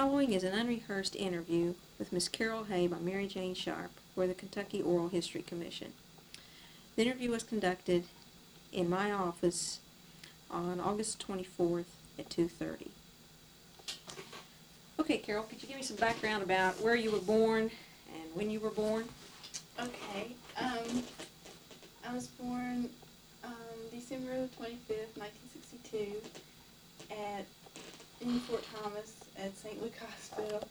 following is an unrehearsed interview with Miss Carol Hay by Mary Jane Sharp for the Kentucky Oral History Commission. The interview was conducted in my office on August 24th at 2:30. Okay, Carol, could you give me some background about where you were born and when you were born? Okay. I was born December 25th, 1962 in Fort Thomas at St. Luke Hospital.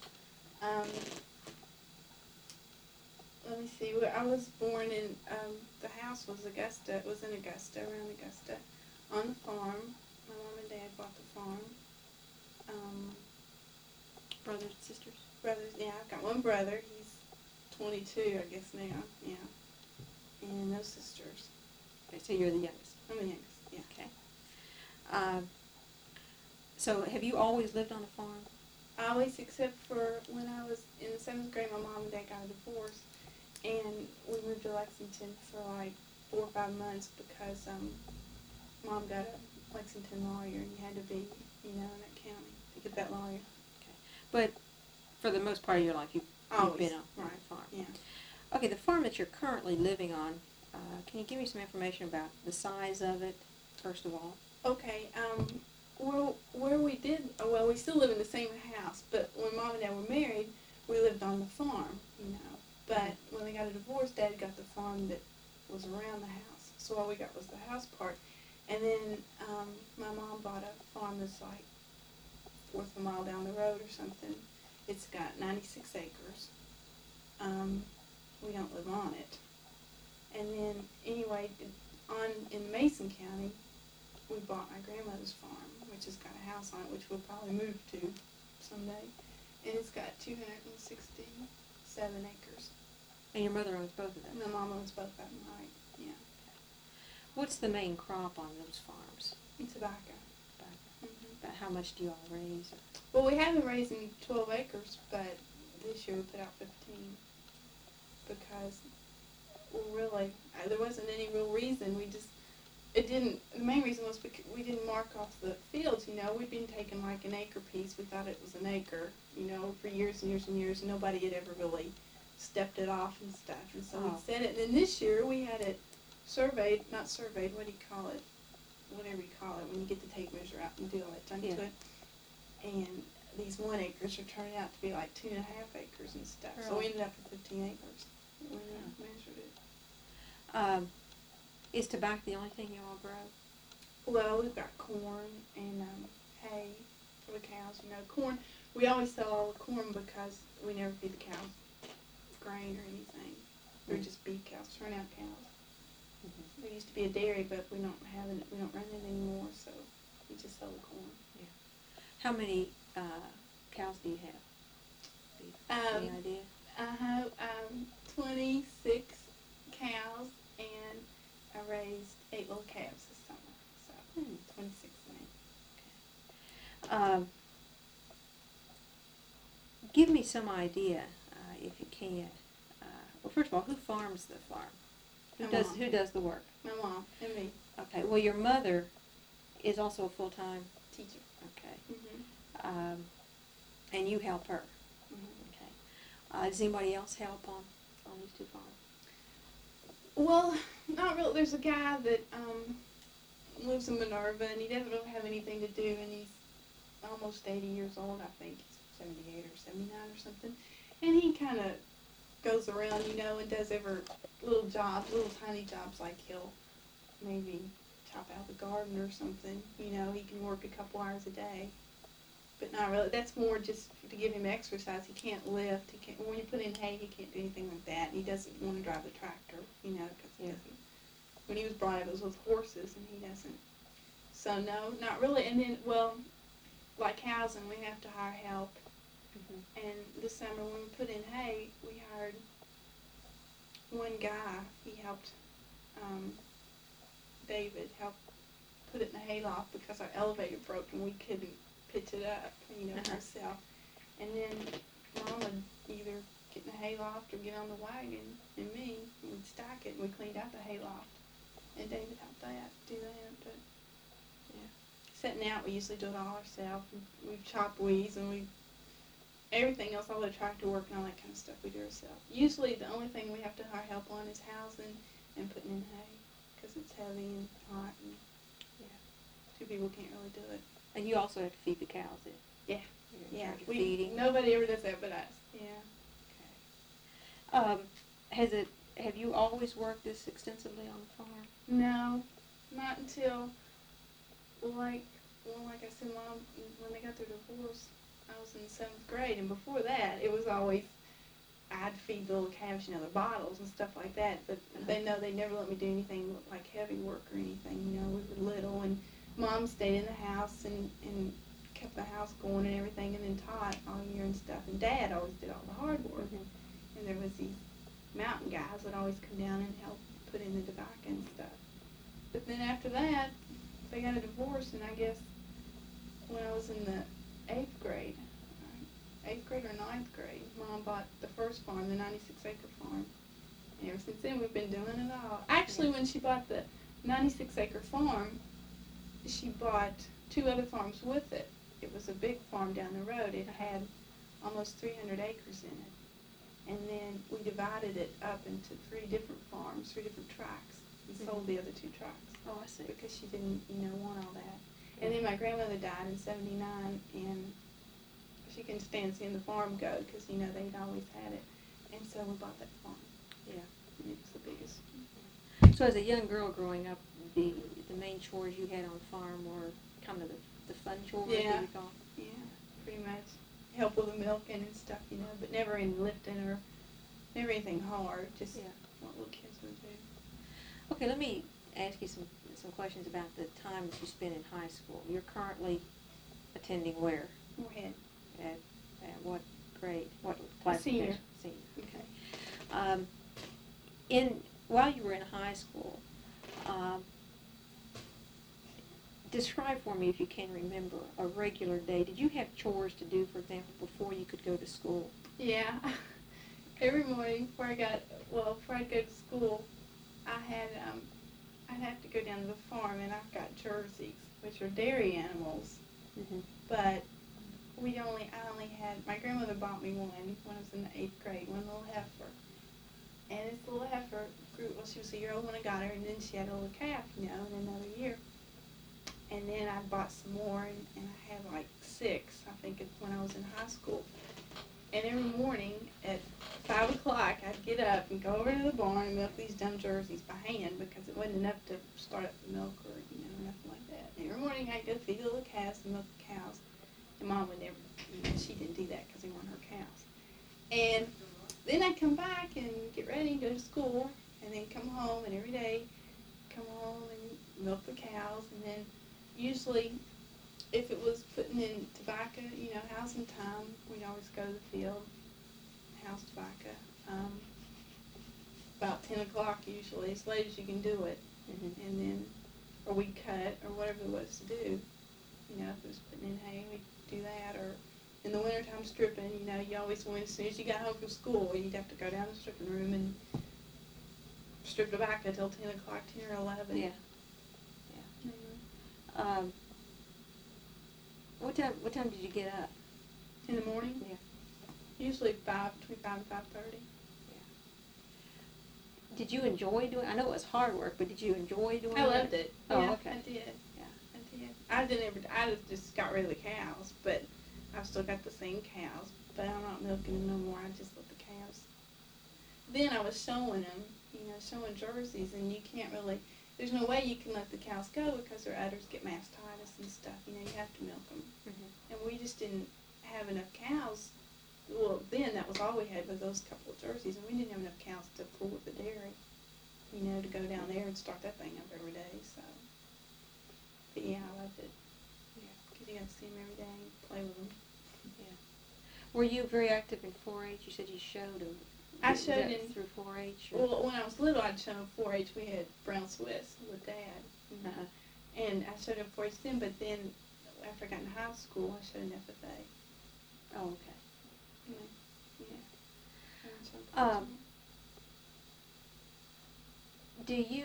Let me see, where I was born in, the house was Augusta. It was in Augusta, around Augusta, on the farm. My mom and dad bought the farm. Brothers and sisters? Brothers, yeah, I've got one brother. He's 22, I guess now, yeah. And no sisters. Okay, so you're the youngest. I'm the youngest, yeah. Okay. So have you always lived on a farm? Always, except for when I was in the 7th grade, my mom and dad got a divorce, and we moved to Lexington for like 4 or 5 months because Mom got a Lexington lawyer, and you had to be, in that county to get that lawyer. Okay. But for the most part of your life, you've been on right. the farm. Yeah. Okay, the farm that you're currently living on, can you give me some information about the size of it, first of all? Okay, where we did, well, we still live in the same house, but when Mom and Dad were married, we lived on the farm, But when they got a divorce, Dad got the farm that was around the house. So all we got was the house part. And then my mom bought a farm that's like 4th of a mile down the road or something. It's got 96 acres. We don't live on it. And then, anyway, in Mason County, we bought my grandmother's farm, which has got a house on it, which we'll probably move to someday. And it's got 267 acres. And your mother owns both of them? My mom owns both of them, right, yeah. What's the main crop on those farms? Tobacco. About how much do you all raise? Well, we have been raising 12 acres, but this year we put out 15 because, well, really, there wasn't any real reason. The main reason was because we didn't mark off the fields, We'd been taking like an acre piece. We thought it was an acre, for years and years and years, and nobody had ever really stepped it off and stuff. And so we said it. And then this year we had it surveyed, not surveyed, what do you call it? Whatever you call it, when you get the tape measure out and do all that done to it. And these 1 acres are turning out to be like 2.5 acres and stuff. Really? So we ended up with 15 acres when we measured it. Is tobacco the only thing you all grow? Well, we've got corn and hay for the cows. Corn, we always sell all the corn because we never feed the cows grain or anything. They're just beef cows, turnout cows. Mm-hmm. There used to be a dairy, but we don't run it anymore, so we just sell the corn. Yeah. How many cows do you have? Any idea? I have 26 cows, and I raised 8 little calves this summer, so 26 Okay. Give me some idea, if you can. Well, first of all, who farms the farm? Who does the work? My mom and me. Okay. Well, your mother is also a full-time teacher. Okay. Mm-hmm. And you help her. Mm-hmm. Okay. Does anybody else help on these 2 farms? Well, not really. There's a guy that lives in Minerva, and he doesn't really have anything to do, and he's almost 80 years old, I think. He's 78 or 79 or something. And he kind of goes around, and does every little tiny jobs, like he'll maybe chop out the garden or something. He can work a couple hours a day. But not really. That's more just to give him exercise. He can't lift. When you put in hay, he can't do anything like that. And he doesn't want to drive the tractor, because he doesn't. When he was brought up, it was with horses, and he doesn't. So no, not really. And then, well, like housing, we have to hire help. Mm-hmm. And this summer, when we put in hay, we hired one guy. He helped David help put it in the hayloft because our elevator broke and we couldn't pitch it up, ourselves. And then Mom would either get in the hayloft or get on the wagon, and me, and we'd stack it, and we cleaned out the hayloft. And David helped do that, but setting out, we usually do it all ourselves. We chop weeds, and we everything else, all the tractor work and all that kind of stuff, we do ourselves. Usually the only thing we have to hire help on is housing and putting in hay, because it's heavy and hot, and Yeah. two people can't really do it. And you also have to feed the cows then? Yeah. You're in Yeah, charge of feeding? nobody ever does that but us. Yeah. Okay. Have you always worked this extensively on the farm? No, not until, like I said, Mom, when they got their divorce, I was in 7th grade, and before that, it was always, I'd feed the little calves, their bottles and stuff like that, but they never let me do anything like heavy work or anything, we were little, and Mom stayed in the house and kept the house going and everything, and then taught all year and stuff, and Dad always did all the hard work, and there was these mountain guys that always come down and help put in the tobacco and stuff. But then after that, they got a divorce, and I guess when I was in the 8th grade or 9th grade, Mom bought the first farm, the 96-acre farm. And ever since then, we've been doing it all. Actually, when she bought the 96-acre farm, she bought 2 other farms with it. It was a big farm down the road. It had almost 300 acres in it. And then we divided it up into 3 different farms, 3 different tracts, and sold the other 2 tracts. Oh, I see. Because she didn't, want all that. And then my grandmother died in 79, and she couldn't stand seeing the farm go because, they'd always had it. And so we bought that farm. Yeah. And it was the biggest. So as a young girl growing up, the main chores you had on the farm were kind of the fun chores, Yeah. that you call? Yeah, pretty much. Help with the milking and stuff, but never any lifting or never anything hard, just what little kids would do. Okay, let me ask you some questions about the time that you spent in high school. You're currently attending where? Moorhead. At what grade? What classification? Senior. Okay. While you were in high school, describe for me, if you can remember, a regular day. Did you have chores to do, for example, before you could go to school? Yeah. Every morning before I'd go to school, I'd have to go down to the farm, and I've got jerseys, which are dairy animals. Mm-hmm. But I only had, my grandmother bought me one when I was in the 8th grade, one little heifer. And this little heifer grew, she was a year old when I got her, and then she had a little calf, in another year. And then I bought some more, and I had like 6, I think, when I was in high school. And every morning at 5 o'clock, I'd get up and go over to the barn and milk these dumb jerseys by hand because it wasn't enough to start up the milk or, nothing like that. And every morning I'd go feed the little calves and milk the cows. And Mom would never, she didn't do that because they weren't her cows. And then I'd come back and get ready and go to school, and then come home, and every day come home and milk the cows, and then usually, if it was putting in tobacco, housing time, we'd always go to the field, house tobacco, about 10 o'clock usually, as late as you can do it, and then, or we'd cut, or whatever there was to do, if it was putting in hay, we'd do that, or in the wintertime stripping, you always went, as soon as you got home from school, you'd have to go down to the stripping room and strip tobacco until 10 o'clock, 10 or 11. Yeah. What time did you get up? In the morning? Yeah. Usually between 5 and 5:30. Yeah. Did you enjoy doing? I know it was hard work, but did you enjoy doing it? I loved it. Oh, yeah, okay. I did. Yeah, I did. I just got rid of the cows, but I've still got the same cows. But I'm not milking them no more. I just let the calves. Then I was showing them, showing jerseys, and you can't really. There's no way you can let the cows go because their udders get mastitis and stuff. You have to milk them. And we just didn't have enough cows. Well, then that was all we had was those couple of jerseys, and we didn't have enough cows to pull with the dairy, to go down there and start that thing up every day. So, but yeah, I loved it. Yeah, because you got to see them every day and play with them. Yeah. Were you very active in 4-H? You said you showed them. I showed through 4-H? Well, when I was little, I'd show 4-H. We had Brown Swiss with Dad, and I showed him 4-H then. But then, after I got in high school, I showed an FFA. Oh, okay. Yeah. Do you,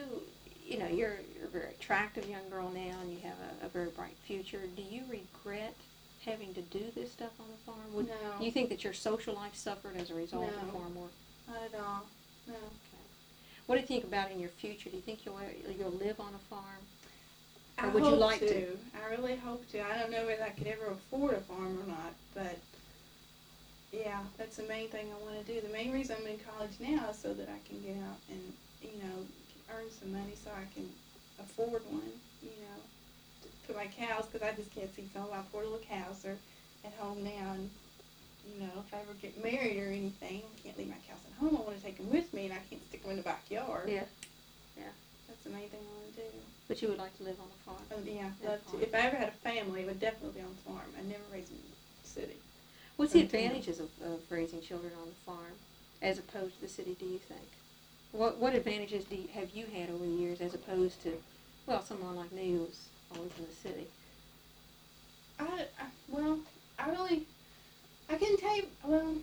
you're a very attractive young girl now, and you have a very bright future. Do you regret having to do this stuff on the farm? Would, No. Do you think that your social life suffered as a result of No. farm work? Not at all. No. Okay. What do you think about in your future? Do you think you'll live on a farm? Or I would hope you like to? I really hope to. I don't know whether I could ever afford a farm or not, but yeah, that's the main thing I want to do. The main reason I'm in college now is so that I can get out and, earn some money so I can afford one, to my cows, because I just can't see some of my poor little cows are at home now, and, if I ever get married or anything, I can't leave my cows at home. I want to take them with me, and I can't stick them in the backyard. Yeah. That's the main thing I want to do. But you would like to live on a farm? Yeah, love to. If I ever had a family, it would definitely be on the farm. I'd never raise them in the city. What's the advantages of raising children on the farm as opposed to the city, do you think? What advantages have you had over the years as opposed to, someone like me who was always in the city? I couldn't tell you,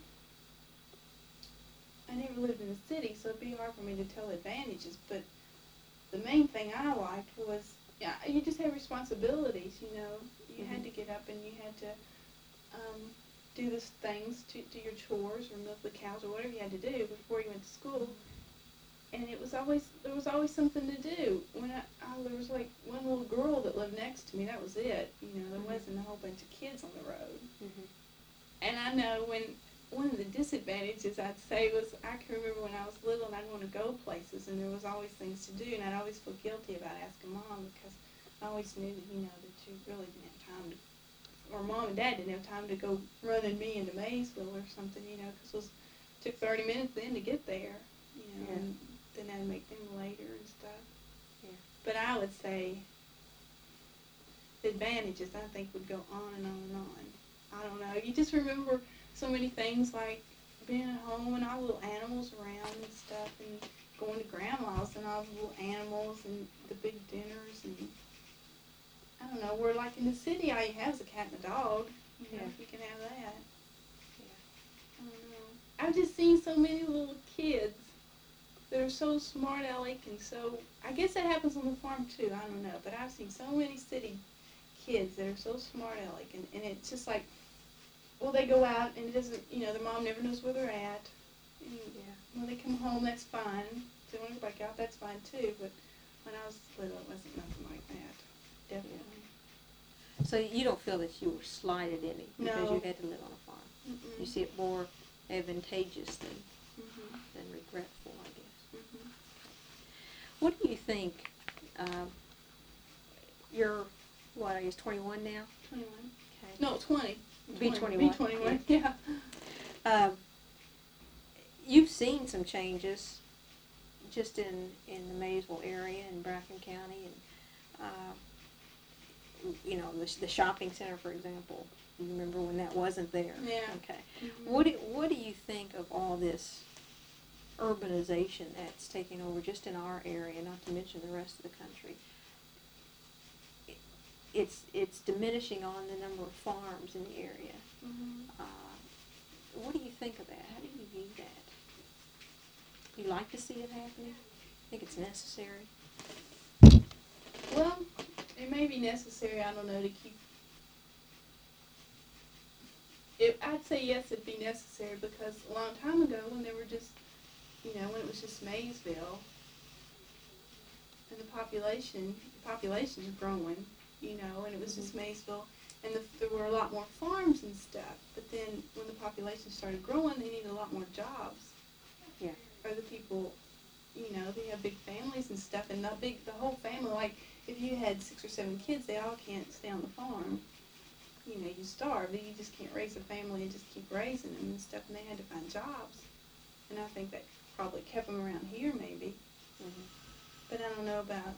I never lived in the city, so it'd be hard for me to tell advantages, but the main thing I liked was, you just had responsibilities, You had to get up and you had to do these things, do your chores or milk the cows or whatever you had to do before you went to school. And there was always something to do. There was like one little girl that lived next to me, that was it. There wasn't a whole bunch of kids on the road. Mm-hmm. And I know one of the disadvantages I'd say was I can remember when I was little and I'd want to go places and there was always things to do and I'd always feel guilty about asking Mom because I always knew that, that you really didn't have time to, or Mom and Dad didn't have time to go running me into Maysville or something, because it took 30 minutes then to get there, and then I'd make them later and stuff. Yeah. But I would say the advantages, I think, would go on and on and on. I don't know. You just remember so many things like being at home and all the little animals around and stuff and going to Grandma's and all the little animals and the big dinners and I don't know, where like in the city all you have is a cat and a dog. If you can have that. Yeah. I don't know. I've just seen so many little kids that are so smart aleck and so, I guess that happens on the farm too, I don't know, but I've seen so many city kids that are so smart aleck and it's just like, they go out and it doesn't, their mom never knows where they're at. And when they come home, that's fine. If they want to go back out, that's fine too. But when I was little, it wasn't nothing like that. Definitely. So you don't feel that you were slighted any because you had to live on a farm? Mm-mm. You see it more advantageous than regretful, I guess. Mm-hmm. What do you think? You're, I guess 21 now? 21. Okay. No, 20. Be 21. Be 21, yeah. You've seen some changes just in the Maysville area and Bracken County and the shopping center, for example. You remember when that wasn't there? Yeah. Okay. Mm-hmm. What do you think of all this urbanization that's taking over just in our area, not to mention the rest of the country? It's diminishing on the number of farms in the area. Mm-hmm. What do you think of that? How do you view that? You like to see it happening? Think it's necessary? Well, it may be necessary, I don't know, to keep... I'd say yes, it'd be necessary because a long time ago when they were just, when it was just Maysville and the population's growing, and it was just Maysville, and there were a lot more farms and stuff. But then when the population started growing, they needed a lot more jobs. Yeah. Or the people, they have big families and stuff, and the whole family, like if you had 6 or 7 kids, they all can't stay on the farm. You starve. You just can't raise a family and just keep raising them and stuff, and they had to find jobs. And I think that probably kept them around here, maybe. Mm-hmm. But I don't know about...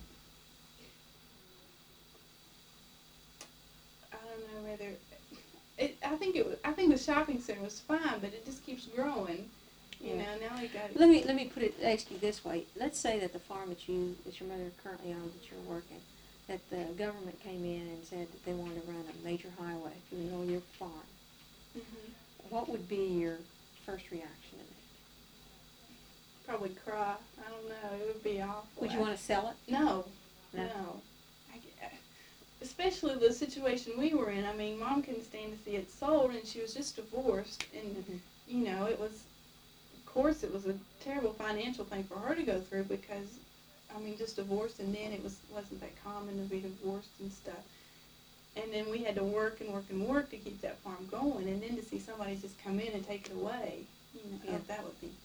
I don't know whether... I think the shopping center was fine, but it just keeps growing. Now we got... Let me ask you this way. Let's say that the farm that your mother currently owns, that you're working, that the government came in and said that they wanted to run a major highway through the middle of your farm. Mm-hmm. What would be your first reaction to that? Probably cry. I don't know. It would be awful. Would you want to sell it? No. especially the situation we were in. I mean, Mom couldn't stand to see it sold, and she was just divorced, and you know, it was, of course, it was a terrible financial thing for her to go through because, I mean, just divorced, and then it wasn't that common to be divorced and stuff. And then we had to work and work and work to keep that farm going, and then to see somebody just come in and take it away, you know, that would be,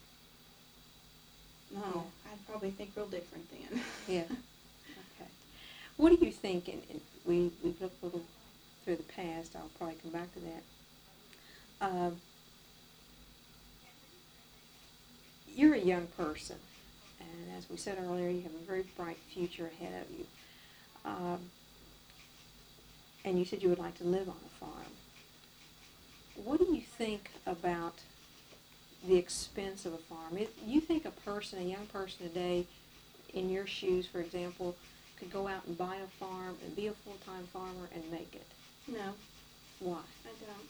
no, I'd probably think real different then. Yeah. Okay. What do you think, and we've looked a little through the past, I'll probably come back to that. You're a young person, and as we said earlier, you have a very bright future ahead of you. And you said you would like to live on a farm. What do you think about the expense of a farm? You think a young person today, in your shoes, for example, could go out and buy a farm and be a full-time farmer and make it? No. Why? I don't.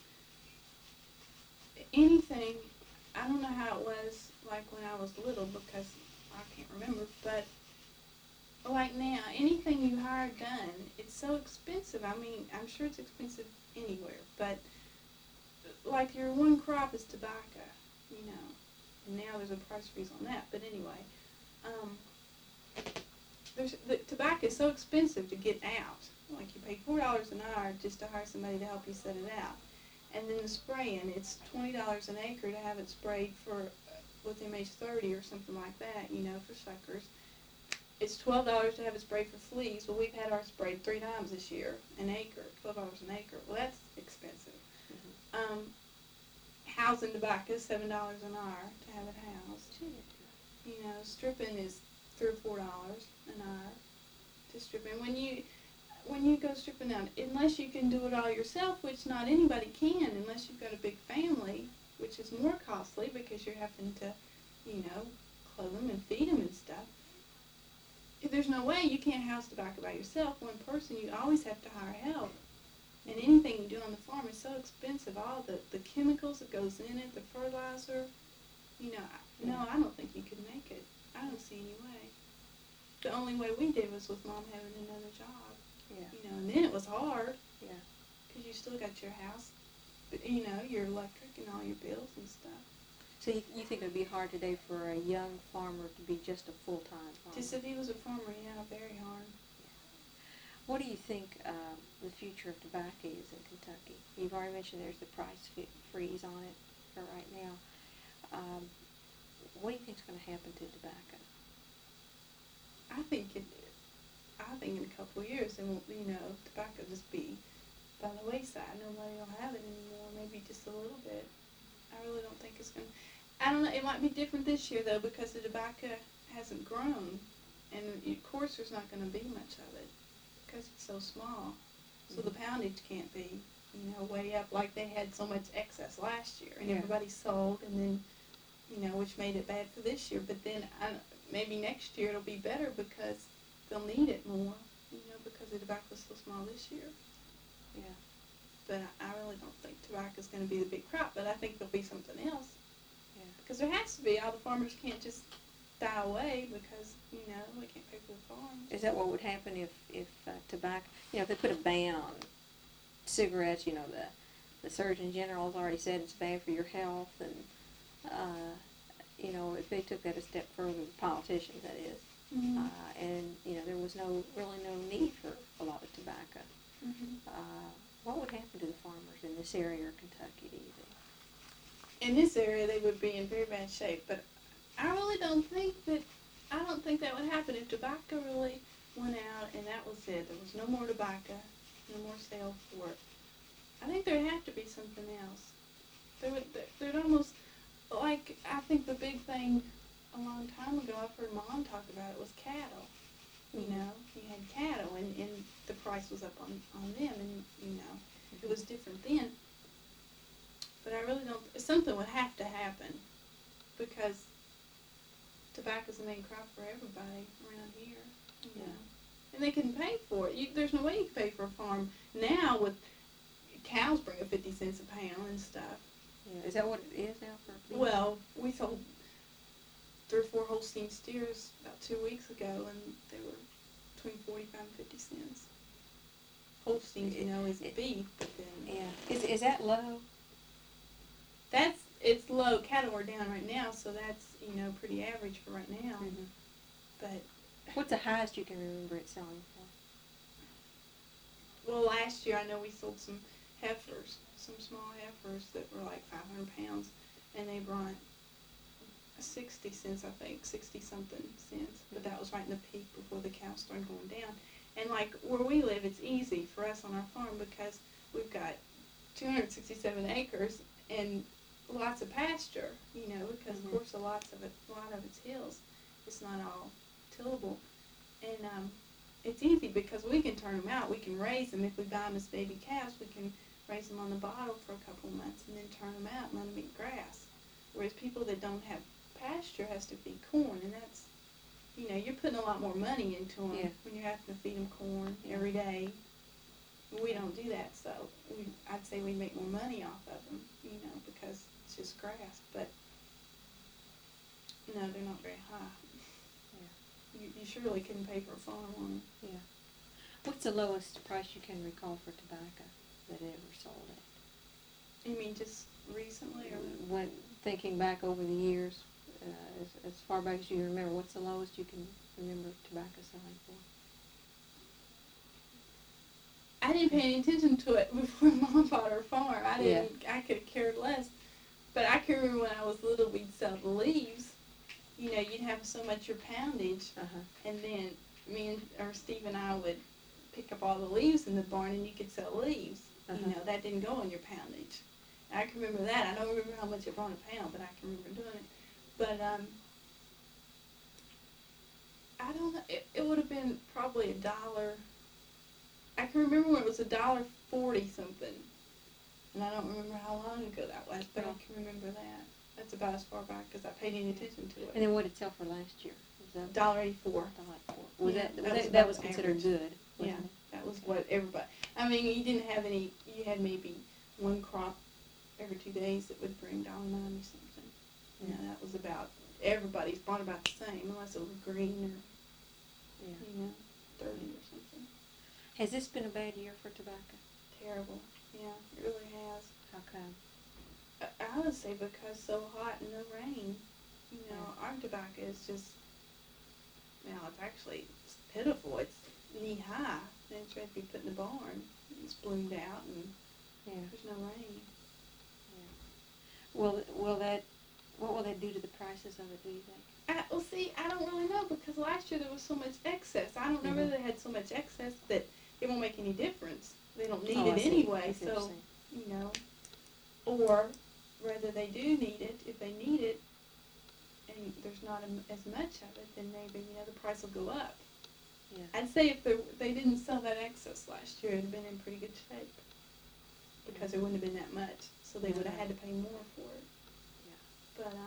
Anything, I don't know how it was like when I was little because I can't remember, but like now, anything you hire done, it's so expensive. I mean, I'm sure it's expensive anywhere, but like your one crop is tobacco, you know, and now there's a price freeze on that, but anyway, the tobacco is so expensive to get out. Like you pay $4 an hour just to hire somebody to help you set it out. And then the spraying, it's $20 an acre to have it sprayed for with MH30 or something like that, you know, for suckers. It's $12 to have it sprayed for fleas. Well, we've had ours sprayed 3 times this year, an acre, $12 an acre. Well, that's expensive. Mm-hmm. Housing tobacco is $7 an hour to have it housed. You know, stripping is $3 or $4 an hour to strip. And when you go stripping out, unless you can do it all yourself, which not anybody can, unless you've got a big family, which is more costly because you're having to, you know, clothe them and feed them and stuff. There's no way you can't house tobacco by yourself. One person, you always have to hire help. And anything you do on the farm is so expensive. All the chemicals that goes in it, the fertilizer, you know, no, I don't think you could make it. I don't see any way. The only way we did was with Mom having another job. Yeah. You know, and then it was hard. Yeah. Because you still got your house, you know, your electric and all your bills and stuff. So you think it would be hard today for a young farmer to be just a full-time farmer? Just if he was a farmer, yeah, very hard. What do you think the future of tobacco is in Kentucky? You've already mentioned there's the price freeze on it for right now. What do you think is going to happen to tobacco? I think in a couple of years, it won't, you know, tobacco just be by the wayside. Nobody will have it anymore. Maybe just a little bit. I really don't think it's going to. I don't know. It might be different this year though because the tobacco hasn't grown, and of course there's not going to be much of it because it's so small. So the poundage can't be, you know, way up like they had so much excess last year, and everybody sold, and then, you know, which made it bad for this year. But then maybe next year it'll be better because they'll need it more, you know, because the tobacco's so small this year. Yeah. But I really don't think tobacco's going to be the big crop, but I think there'll be something else. Yeah. Because there has to be. All the farmers can't just die away because, you know, they can't pay for the farms. Is that what would happen if tobacco, you know, if they put a ban on cigarettes, you know, the Surgeon General's already said it's bad for your health, and, you know, if they took that a step further, the politicians, that is, and, you know, there was really no need for a lot of tobacco. What would happen to the farmers in this area of Kentucky, do you think? In this area, they would be in very bad shape, but I really don't think that would happen if tobacco really went out and that was it. There was no more tobacco, no more sale for it. I think there'd have to be something else. There'd almost, like, I think the big thing a long time ago, I've heard Mom talk about it, was cattle. You know, you had cattle, and the price was up on them, and, you know, it was different then. But I really don't, something would have to happen, because tobacco's the main crop for everybody around here, you know. And they can pay for it. There's no way you can pay for a farm now with cows bringing 50 cents a pound and stuff. Yeah. Is that what it is now for people? Well, we sold 3 or 4 Holstein steers about 2 weeks ago, and they were between 45 and 50 cents. Holsteins, is beef, but then Yeah. Is that low? it's low. Cattle are down right now, so that's pretty average for right now. Mm-hmm. But What's the highest you can remember it selling for? well, last year I know we sold some heifers, some small heifers that were like 500 pounds, and they brought 60 cents, I think, 60 something cents. But that was right in the peak before the cows started going down. And like where we live, it's easy for us on our farm because we've got 267 acres and lots of pasture, because Mm-hmm. of course a lot of it's hills. It's not all tillable, and it's easy because we can turn them out. We can raise them if we buy them as baby calves. We can raise them on the bottle for a couple of months and then turn them out and let them eat grass. Whereas people that don't have pasture has to feed corn, and that's you're putting a lot more money into them when you're having to feed them corn every day. We don't do that, so I'd say we make more money off of them, because it's just grass. But no, they're not very high. Yeah. You surely couldn't pay for a farm on them. Yeah. What's the lowest price you can recall for tobacco that ever sold at? You mean just recently, or When thinking back over the years, as far back as you remember, what's the lowest you can remember tobacco selling for? I didn't pay any attention to it before Mom bought her farm. I could have cared less. But I can remember when I was little, we'd sell the leaves. You'd have so much your poundage, and then Steve and I would pick up all the leaves in the barn, and you could sell leaves. That didn't go on your poundage. I can remember that. I don't remember how much it brought a pound, but I can remember doing it. But I don't know. It would have been probably $1. I can remember when it was $1.40 something, and I don't remember how long ago that was, but I can remember that. That's about as far back as I paid any attention to it. And then what did it sell for last year? Was that $1.84. Was Yeah, that was about considered average. good? Yeah, Wasn't it? that was what everybody. I mean, you didn't have any. You had maybe one crop every 2 days that would bring $1.90 something. That was about everybody's bought about the same, unless it was green or dirty or something. Has this been a bad year for tobacco? Terrible. Yeah, it really has. How come? I would say because so hot and no rain. Our tobacco is just, it's pitiful. It's knee high, and it's ready to be put in the barn. It's bloomed out, and there's no rain. Yeah. What will that do to the prices of it, do you think? Well, see, I don't really know, because last year there was so much excess. I don't know whether they had so much excess that it won't make any difference. They don't need it anyway, so, or whether they do need it. If they need it and there's not as much of it, then maybe, the price will go up. Yeah. I'd say if they didn't sell that excess last year, it would have been in pretty good shape, because there wouldn't have been that much, so they would have had to pay more for it. Yeah. But,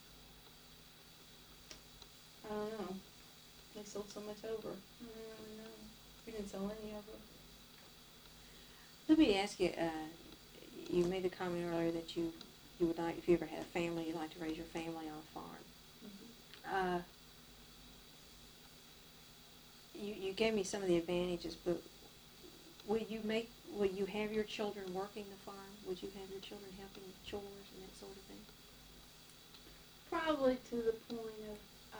I don't know. They sold so much over. I don't really know. We didn't sell any over. Let me ask you, you made the comment earlier that you would like, if you ever had a family, you'd like to raise your family on a farm. You gave me some of the advantages, but will you have your children working the farm? Would you have your children helping with chores and that sort of thing? Probably to the point of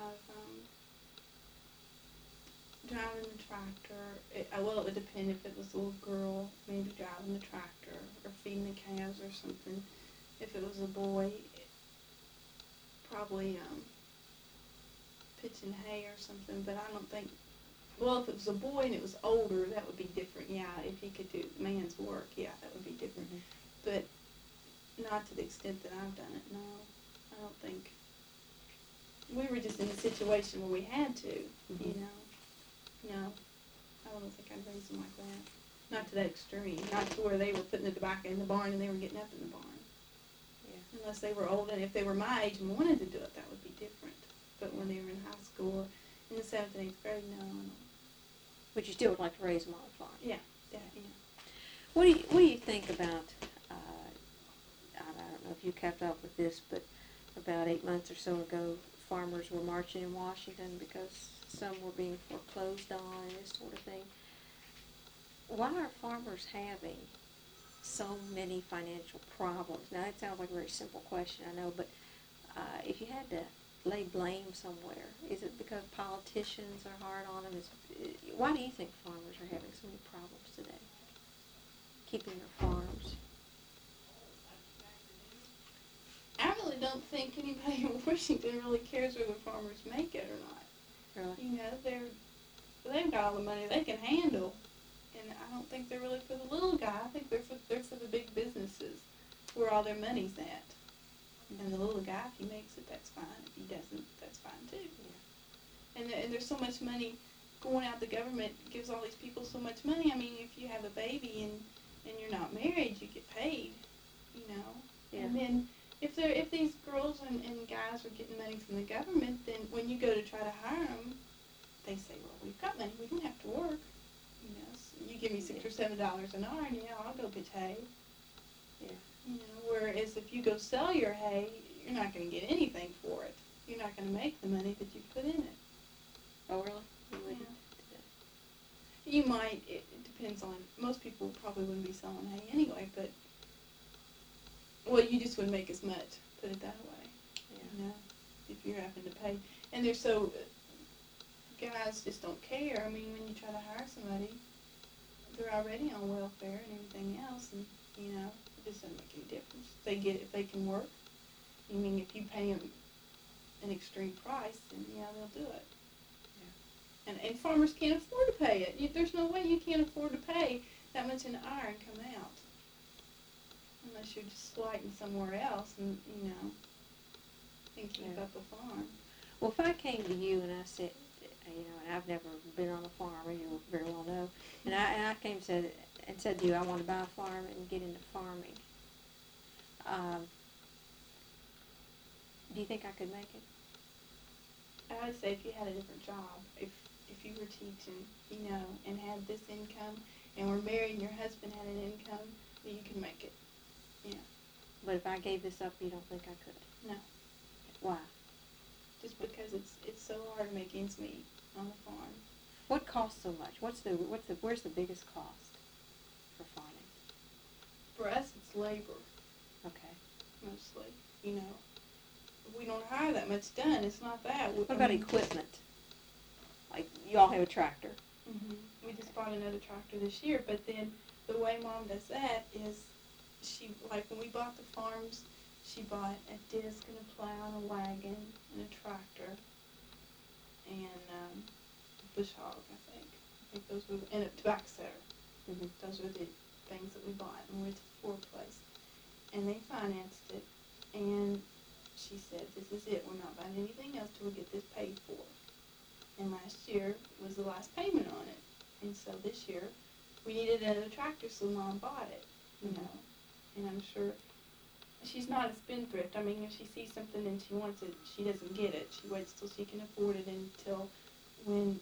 driving the tractor. It would depend if it was a little girl, maybe driving the tractor or feeding the calves or something. If it was a boy, probably pitching hay or something. But I don't think. Well, if it was a boy and it was older, that would be different. Yeah, if he could do man's work, yeah, that would be different. Mm-hmm. But not to the extent that I've done it. No, I don't think. We were just in a situation where we had to, No, I don't think I'd raise them like that. Not to that extreme. Not to where they were putting the tobacco in the barn and they were getting up in the barn. Yeah. Unless they were old, and if they were my age and wanted to do it, that would be different. But when they were in high school or in the 7th and 8th grade, no. But you still would like to raise them on a farm? Yeah. What do you think about, I don't know if you kept up with this, but about 8 months or so ago, farmers were marching in Washington because some were being foreclosed on and this sort of thing. why are farmers having so many financial problems? Now, that sounds like a very simple question, I know, but if you had to lay blame somewhere, is it because politicians are hard on them? Why do you think farmers are having so many problems today, keeping their farms? I really don't think anybody in Washington really cares whether farmers make it or not. Really? You know, they've got all the money they can handle, and I don't think they're really for the little guy. I think they're for the big businesses, where all their money's at. And the little guy, if he makes it, that's fine. If he doesn't, that's fine too. Yeah. And there's so much money going out. The government gives all these people so much money. I mean, if you have a baby and you're not married, you get paid. You know. Yeah. And then if these girls and guys are getting money from the government, then when you go to try to hire them, they say, well, we've got money. We don't have to work. You know, so you give me $6 or $7 an hour, and yeah, I'll go pitch hay. Yeah. You know, whereas if you go sell your hay, you're not going to get anything for it. You're not going to make the money that you put in it. Oh, really? You wouldn't? Yeah. You might. It depends on. Most people probably wouldn't be selling hay anyway, but well, you just wouldn't make as much. Put it that way. Yeah. You know, if you're having to pay, and they're so guys just don't care. I mean, when you try to hire somebody, they're already on welfare and everything else, and you know. It just doesn't make any difference. They get it if they can work. I mean, if you pay them an extreme price, then yeah, they'll do it. Yeah. And farmers can't afford to pay it. There's no way you can't afford to pay that much an hour and come out, unless you're just slighting somewhere else and and keep up a farm. Well, if I came to you and I said, and I've never been on a farm, as you very well know, and I came and said to you, I want to buy a farm and get into farming. Do you think I could make it? I would say if you had a different job, if you were teaching, and had this income, and were married and your husband had an income, then you could make it. Yeah. But if I gave this up, you don't think I could? No. Why? Just because it's so hard to make ends meet on the farm. What costs so much? Where's the biggest cost for farming? For us, it's labor. Okay. Mostly, we don't hire that much done. It's not that. What about equipment? Like, y'all have a tractor. Mm-hmm. We just bought another tractor this year, but then the way Mom does that is when we bought the farms, she bought a disc and a plow and a wagon and a tractor and a bush hog, I think. Those were, and a tobacco setter. Mm-hmm. Those were the things that we bought, and we went to the Ford place. And they financed it, and she said, this is it. We're not buying anything else till we get this paid for. And last year was the last payment on it. And so this year, we needed another tractor, so Mom bought it, And I'm sure she's not a spendthrift. I mean, if she sees something and she wants it, she doesn't get it. She waits till she can afford it until when,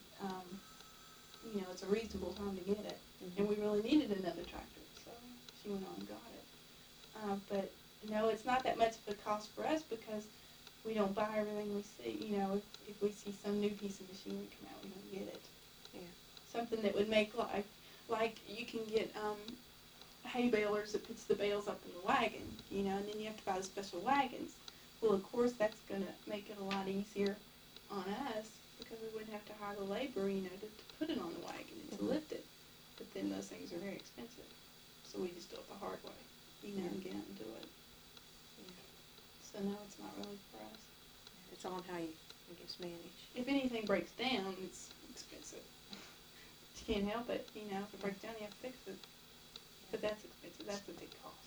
it's a reasonable time to get it. Mm-hmm. And we really needed another tractor, so she went on and got it. But, no, it's not that much of a cost for us because we don't buy everything we see. If we see some new piece of machinery come out, we don't get it. Yeah. Something that would make like you can get hay balers that puts the bales up in the wagon, and then you have to buy the special wagons. Well, of course, that's going to make it a lot easier on us because we wouldn't have to hire the labor, to put it on the wagon and to lift it. But then those things are very expensive, so we just do it the hard way, and get out and do it. Yeah. So no, it's not really for us. It's on how you, manage. If anything breaks down, it's expensive. You can't help it, if it breaks down, you have to fix it. But that's expensive. That's a big cost.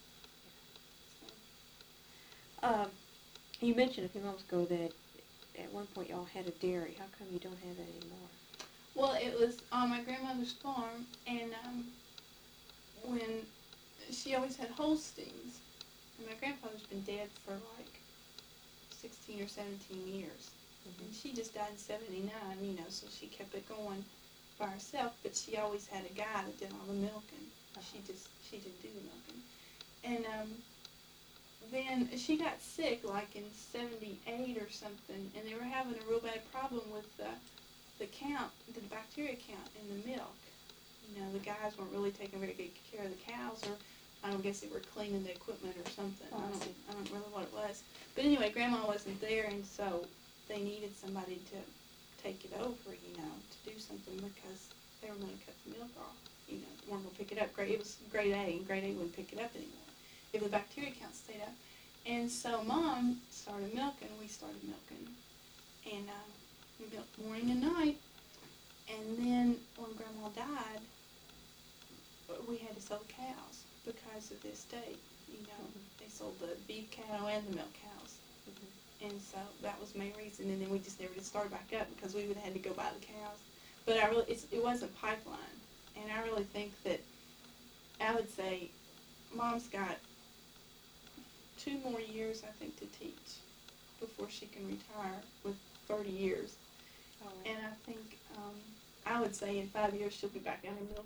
So. You mentioned a few moments ago that at one point y'all had a dairy. How come you don't have that anymore? Well, it was on my grandmother's farm, and when she always had Holsteins, and my grandfather's been dead for 16 or 17 years. Mm-hmm. And she just died in 79, so she kept it going by herself, but she always had a guy that did all the milking. She didn't do the milking. And then she got sick in 78 or something, and they were having a real bad problem with the bacteria count in the milk, The guys weren't really taking very good care of the cows, or I don't guess they were cleaning the equipment or something. Oh, I see. I don't remember what it was. But anyway, Grandma wasn't there, and so they needed somebody to take it over, to do something because they were going to cut the milk off. Weren't going to pick it up. It was grade A, and grade A wouldn't pick it up anymore if the bacteria count stayed up. And so Mom started milking, we started milking, and we milked morning and night. And then when Grandma died, we had to sell the cows because of this date. They sold the beef cow and the milk cows. And so that was the main reason. And then we just never did start back up because we would have had to go buy the cows. But it wasn't pipeline. And I really think that, I would say, Mom's got 2 more years, I think, to teach before she can retire with 30 years. Oh. And I think, I would say in 5 years she'll be back out in milk.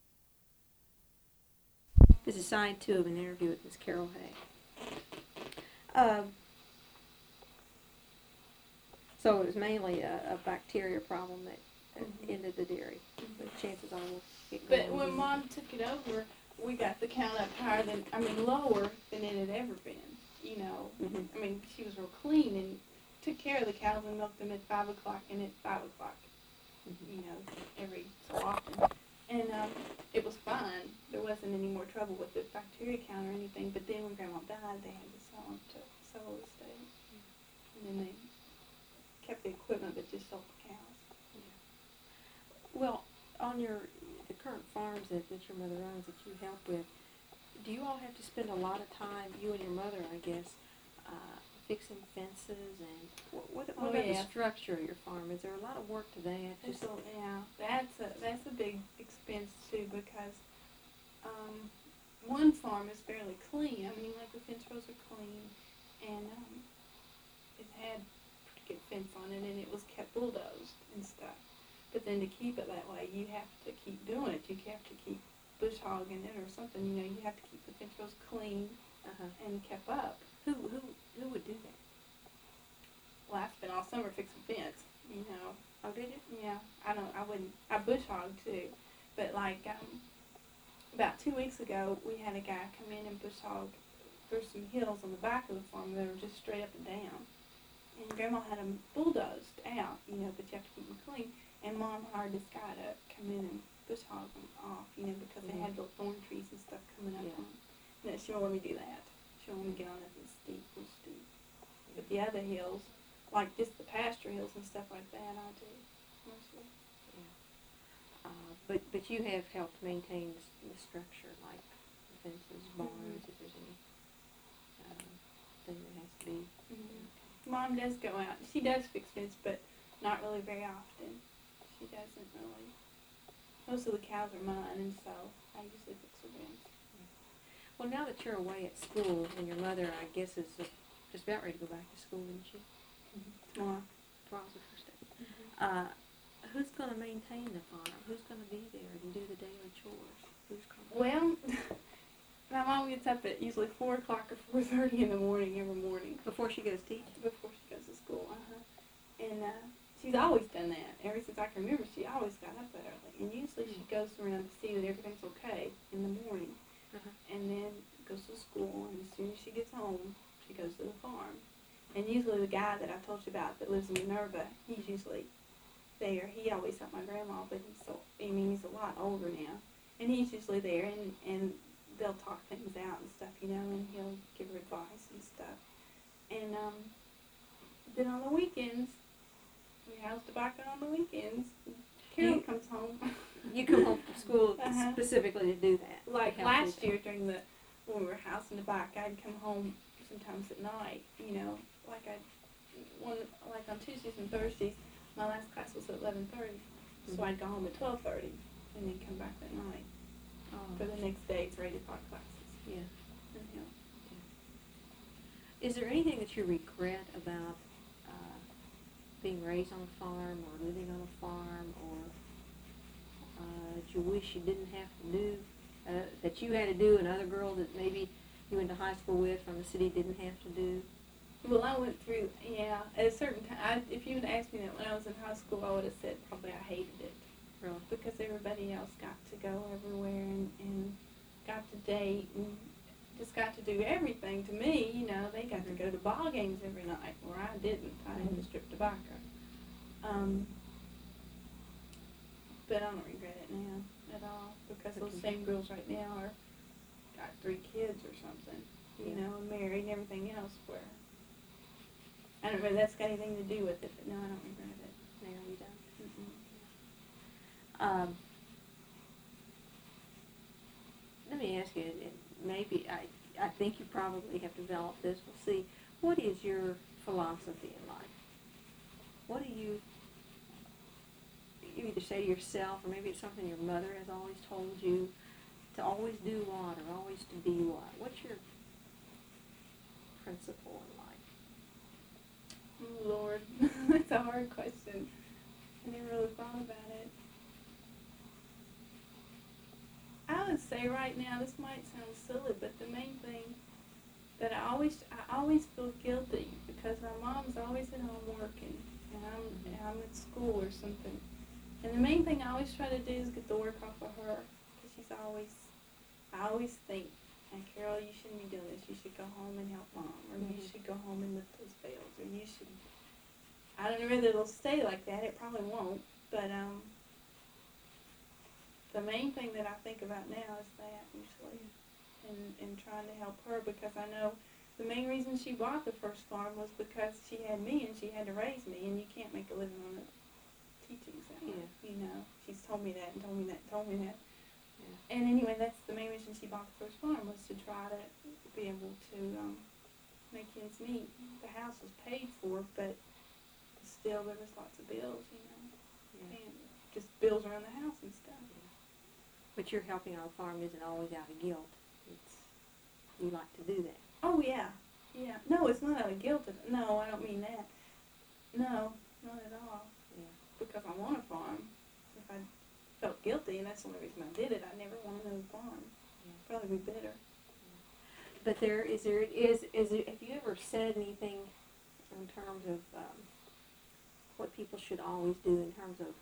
This is side 2 of an interview with Miss Carol Hay. So it was mainly a bacteria problem that ended the dairy. But chances are we'll get going. But when Mom took it over, we got the count up lower than it had ever been. She was real clean and took care of the cows and milked them at 5 o'clock and at 5 o'clock. Every so often. And it was fine. There wasn't any more trouble with the bacteria count or anything. But then when Grandma died, they had to sell them to sell the estate. And then they kept the equipment but just sold the cows. Well, on the current farms that your mother owns that you help with, do you all have to spend a lot of time, you and your mother, I guess, fixing fences and what about the structure of your farm? Is there a lot of work to that? That's a big expense too because one farm is fairly clean. The fence rows are clean, and it had pretty good fence on it, and it was kept bulldozed and stuff. But then to keep it that way, you have to keep doing it. You have to keep bush hogging it or something. You have to keep the fence rows clean and kept up. Who would do that? Well, I spent all summer fixing fence. Oh, did you? Yeah, I bush hog too, but about 2 weeks ago, we had a guy come in and bush hog through some hills on the back of the farm that were just straight up and down. And Grandma had them bulldozed out, but you have to keep them clean. And Mom hired this guy to come in and bush hog them off, because they had little thorn trees and stuff coming up on them. And she won't let me do that. She won't let me get on it. It's real steep. But the other hills, like just the pasture hills and stuff like that, I do mostly. But you have helped maintain the structure, like fences, barns, if there's any thing that has to be. Mom does go out. She does fix fence, but not really very often. She doesn't really. Most of the cows are mine, and so I usually fix the fence. Well, now that you're away at school, and your mother, I guess, is just about ready to go back to school, isn't she? Tomorrow's the first day. Who's going to maintain the farm? Who's going to be there and do the daily chores? Well, my mom gets up at usually 4 o'clock or 4:30 in the morning every morning. Before she goes teaching? Before she goes to school, And she's always done that. Ever since I can remember, she always got up that early. And usually she goes around to see that everything's okay in the morning. And then goes to school, and as soon as she gets home, she goes to the farm. And usually the guy that I told you about that lives in Minerva, he's usually there. He always helped my grandma, but he's a lot older now. And he's usually there, and they'll talk things out and stuff, and he'll give her advice and stuff. And then on the weekends, we house tobacco on the weekends. Carol comes home. You come home from school specifically to do that. Like last year when we were housing tobacco, I'd come home sometimes at night, like on Tuesdays and Thursdays, my last class was at 11:30, so I'd go home at 12:30 and then come back that night for the next day for 8 o'clock classes. Yeah. And Is there anything that you regret about being raised on a farm or living on a farm, or that you wish you didn't have to do, that you had to do, and other girl that maybe you went to high school with from the city didn't have to do? Well, I went through, at a certain time, if you had asked me that when I was in high school, I would have said probably I hated it. Really? because everybody else got to go everywhere and got to date and just got to do everything. To me, they got to go to ball games every night, where I didn't. I had to strip tobacco. But I don't regret it now at all, because those same girls right now got 3 kids or something, and married and everything else. Where I don't know if that's got anything to do with it, but no, I don't regret it. No, you don't. Let me ask you, and maybe I think you probably have developed this. We'll see. What is your philosophy in life? What do you either say to yourself, or maybe it's something your mother has always told you, to always do what, or always to be what? What's your principle in life? Oh, Lord, that's a hard question. I never really thought about it. I would say right now, this might sound silly, but the main thing that I always feel guilty, because my mom's always at home working, and I'm at school or something. And the main thing I always try to do is get the work off of her, because I always think, and Carol, you shouldn't be doing this. You should go home and help Mom, or you should go home and lift those bales, or you should. I don't know whether it'll stay like that. It probably won't, but the main thing that I think about now is that, usually, and trying to help her, because I know the main reason she bought the first farm was because she had me and she had to raise me, and you can't make a living on the teachings that way. She's told me that and told me that and told me that. Yeah. And anyway, that's the main reason she bought the first farm, was to try to be able to make ends meet. The house was paid for, but still there was lots of bills, and just bills around the house and stuff. But your helping on the farm isn't always out of guilt. You like to do that. Oh, yeah. Yeah. No, it's not out of guilt. No, I don't mean that. No, not at all. Yeah. Because I want a farm. If I felt guilty, and that's the only reason I did it, I never want another farm. Yeah. Probably be bitter. Yeah. But have you ever said anything in terms of what people should always do in terms of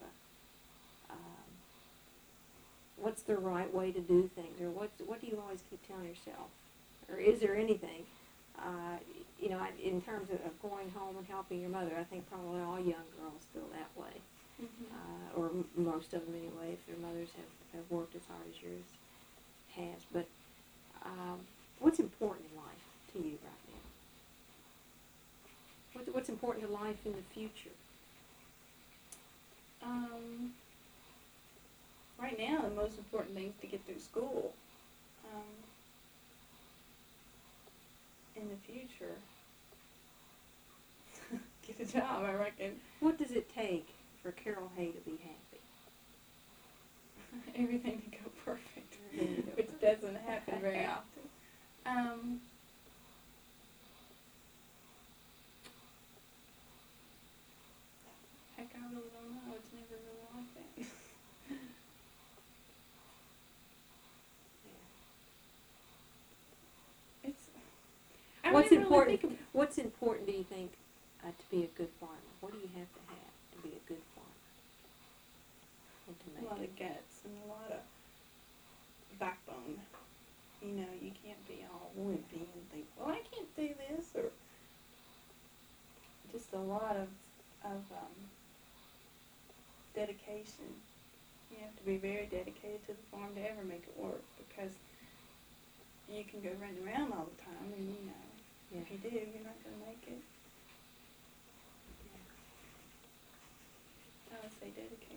what's the right way to do things, or what do you always keep telling yourself, or is there anything, in terms of going home and helping your mother? I think probably all young girls feel that way, or most of them anyway, if their mothers have worked as hard as yours has. But what's important in life to you right now? What's important to life in the future? Right now, the most important thing is to get through school. In the future, get a job, I reckon. What does it take for Carol Hay to be happy? Everything to go perfect, which doesn't happen very often. Heck, I really don't know. It's never really like that. What's important, do you think, to be a good farmer? What do you have to be a good farmer? A lot of guts and a lot of backbone. You can't be all wimpy and think, well, I can't do this, or just a lot of dedication. You have to be very dedicated to the farm to ever make it work, because you can go running around all the time, and if you do, you're not going to make it. I would say dedicated.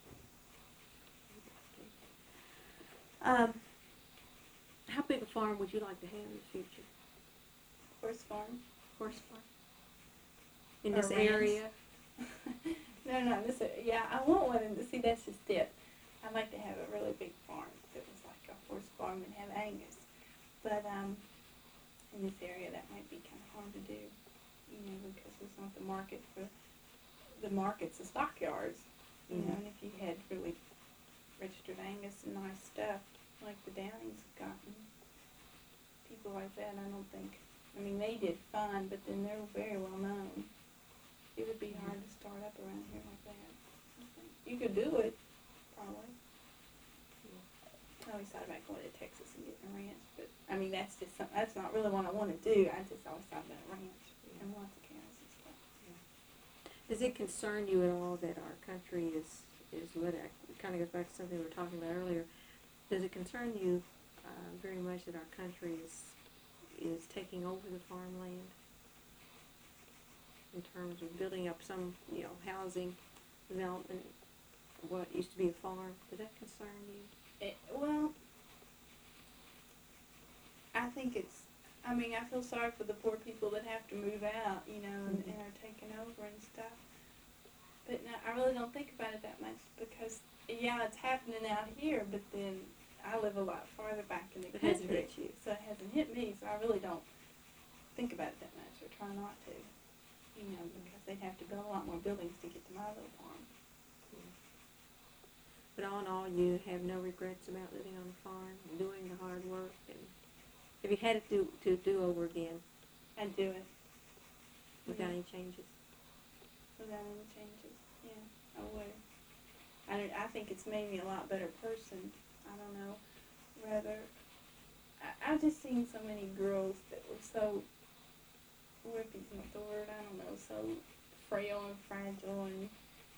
How big a farm would you like to have in the future? Horse farm. Horse farm? In this area? No, I want one, and see, that's just it. I'd like to have a really big farm that was like a horse farm and have Angus. But, in this area, that might be kind of hard to do, because it's not the market for, the market's the stockyards, and if you had really registered Angus and nice stuff, like the Downings have gotten, people like that, I don't think, they did fine, but then they're very well known. It would be hard to start up around here like that. You could do it, probably. I always thought about going to Texas and getting a ranch, but I mean that's just that's not really what I want to do. I just always thought about a ranch and lots of cows and stuff. Does it concern you at all that our country is what it kind of goes back to something we were talking about earlier? Does it concern you very much that our country is taking over the farmland in terms of building up some housing development, what used to be a farm? Does that concern you? Well, I think I feel sorry for the poor people that have to move out, and are taken over and stuff. But no, I really don't think about it that much because, it's happening out here, but then I live a lot farther back in the country. It hasn't hit you. So it hasn't hit me, so I really don't think about it that much or try not to, because they'd have to build a lot more buildings to get to my little farm. But all in all, you have no regrets about living on a farm and doing the hard work. And if you had it to do over again, I'd do it. without any changes. Without any changes, yeah, I would. I think it's made me a lot better person. I don't know, rather, I've just seen so many girls that were so, whippy's not the word, I don't know, so frail and fragile and,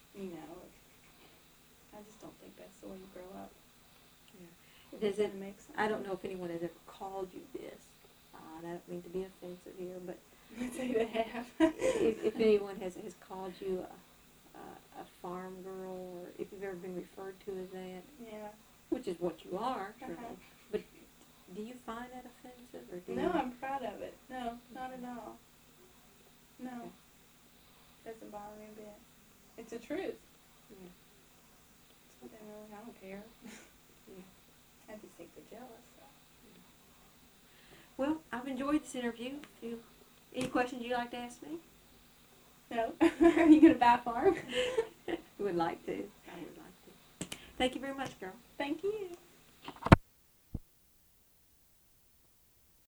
I just don't think that's the way you grow up. Yeah. I don't know if anyone has ever called you this. I don't mean to be offensive here, but I'd say they have. if anyone has called you a farm girl, or if you've ever been referred to as that, Yeah. which is what you are, certainly. Uh-huh. But do you find that offensive, or do No, you? I'm proud of it. No, not at all. No. Okay. Doesn't bother me a bit. It's the truth. Yeah. I don't care. Yeah. I just think they're jealous. So. Well, I've enjoyed this interview. Any questions you'd like to ask me? No. Are you going to buy a farm? Would like to. I would like to. Thank you very much, girl. Thank you.